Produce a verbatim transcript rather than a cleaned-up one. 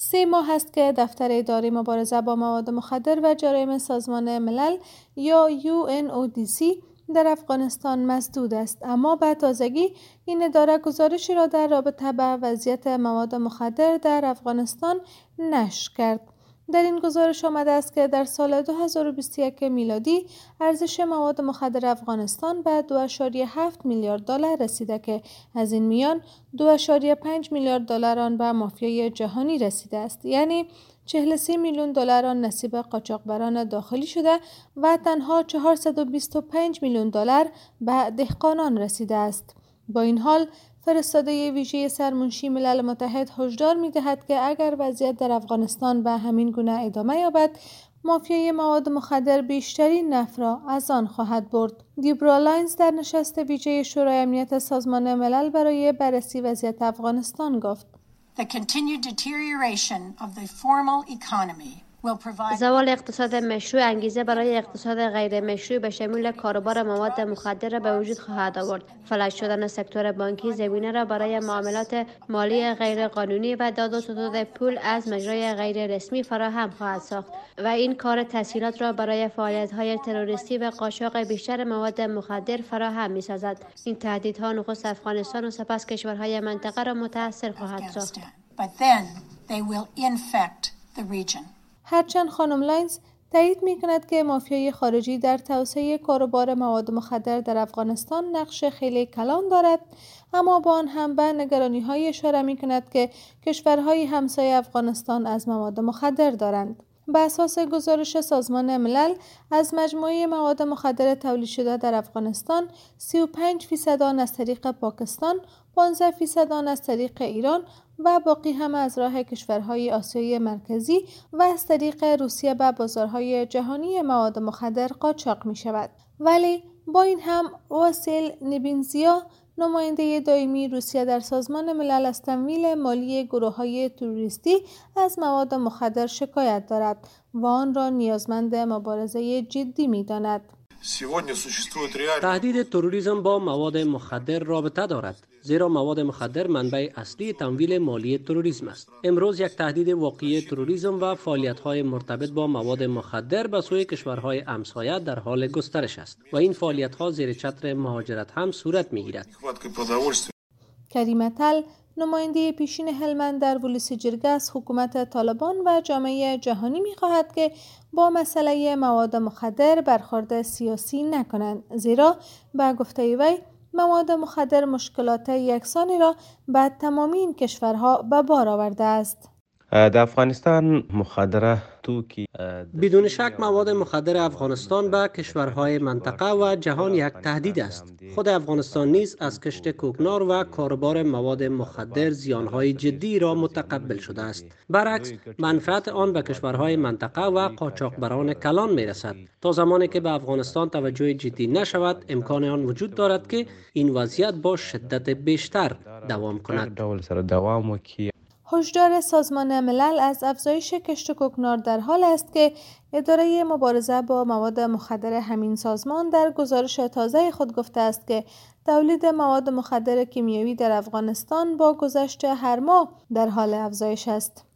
سه ماه است که دفتر اداره مبارزه با مواد مخدر و جرایم سازمان ملل یا یو ان او دی سی در افغانستان مسدود است، اما به تازگی این اداره گزارشی را در رابطه با وضعیت مواد مخدر در افغانستان نشر کرد. در این گزارش آمده است که در سال دو هزار و بیست و یک میلادی ارزش مواد مخدر افغانستان به دو ممیز هفت میلیارد دلار رسیده که از این میان دو ممیز پنج میلیارد دلار آن به مافیای جهانی رسیده است، یعنی چهل و سه میلیون دلار آن نصیب قاچاقبران داخلی شده و تنها چهارصد و بیست و پنج میلیون دلار به دهقانان رسیده است. با این حال فرستاده ویژه سرمنشی ملل متحد هشدار می‌دهد که اگر وضعیت در افغانستان به همین گونه ادامه یابد، مافیای مواد مخدر بیشترین نفع را از آن خواهد برد. دیبرا لاینز در نشست ویژه شورای امنیت سازمان ملل برای بررسی وضعیت افغانستان گفت: The continued deterioration of the formal economy زوال اقتصاد مشروع انگیزه برای اقتصاد غیر مشروع به شمول کاروبار مواد مخدر را به وجود خواهد آورد. فلج شدن سکتور بانکی زمینه را برای معاملات مالی غیر قانونی و داد و ستد پول از مجرای غیر رسمی فراهم خواهد ساخت و این کار تسهیلات را برای فعالیت‌های تروریستی و قاچاق بیشتر مواد مخدر فراهم می‌سازد. این تهدیدها نخست افغانستان و سپس کشورهای منطقه را متاثر خواهد ساخت. هرچند خانم لاینز تایید می‌کند که مافیای خارجی در توسعه کاروبار مواد مخدر در افغانستان نقش خیلی کلان دارد، اما با آن هم به نگرانی‌های اشاره می‌کند که کشورهای همسایه افغانستان از مواد مخدر دارند. به اساس گزارش سازمان ملل از مجموعه مواد مخدر تولید شده در افغانستان، سی و پنج درصد آن از طریق پاکستان، پانزده درصد آن از طریق ایران و باقی هم از راه کشورهای آسیای مرکزی و از طریق روسیه به بازارهای جهانی مواد مخدر قاچاق می شود. ولی با این هم واسیل نبینزیا، نماینده دائمی روسیه در سازمان ملل، از تمویل مالی گروه‌های تروریستی از مواد مخدر شکایت دارد و آن را نیازمند مبارزه جدی می‌داند. تهدید تروریسم با مواد مخدر رابطه دارد، زیرا مواد مخدر منبع اصلی تمویل مالی تروریسم است. امروز یک تهدید واقعی تروریسم و فعالیت‌های مرتبط با مواد مخدر به سوی کشورهای همسایه در حال گسترش است و این فعالیت‌ها زیر چتر مهاجرت هم صورت می‌گیرد. کریم تل، نماینده پیشین هلمند در ولس جرگه، از حکومت طالبان و جامعه جهانی می‌خواهد که با مسئله مواد مخدر برخورد سیاسی نکنند، زیرا به گفته وی مواد مخدر مشکلات یکسانی را به تمامی این کشورها به بار آورده است. در افغانستان مخدره توکی بدون شک مواد مخدر افغانستان به کشورهای منطقه و جهان یک تهدید است. خود افغانستان نیز از کشت کوکنار و کاروبار مواد مخدر زیانهای جدی را متقبل شده است. برعکس منفعت آن به کشورهای منطقه و قاچاقبران کلان می رسد. تا زمانی که به افغانستان توجه جدی نشود، امکان آن وجود دارد که این وضعیت با شدت بیشتر دوام کند. هشدار سازمان ملل از افزایش کشت کوکنار در حال است که اداره مبارزه با مواد مخدر همین سازمان در گزارش تازه خود گفته است که تولید مواد مخدر کیمیایی در افغانستان با گذشت هر ماه در حال افزایش است.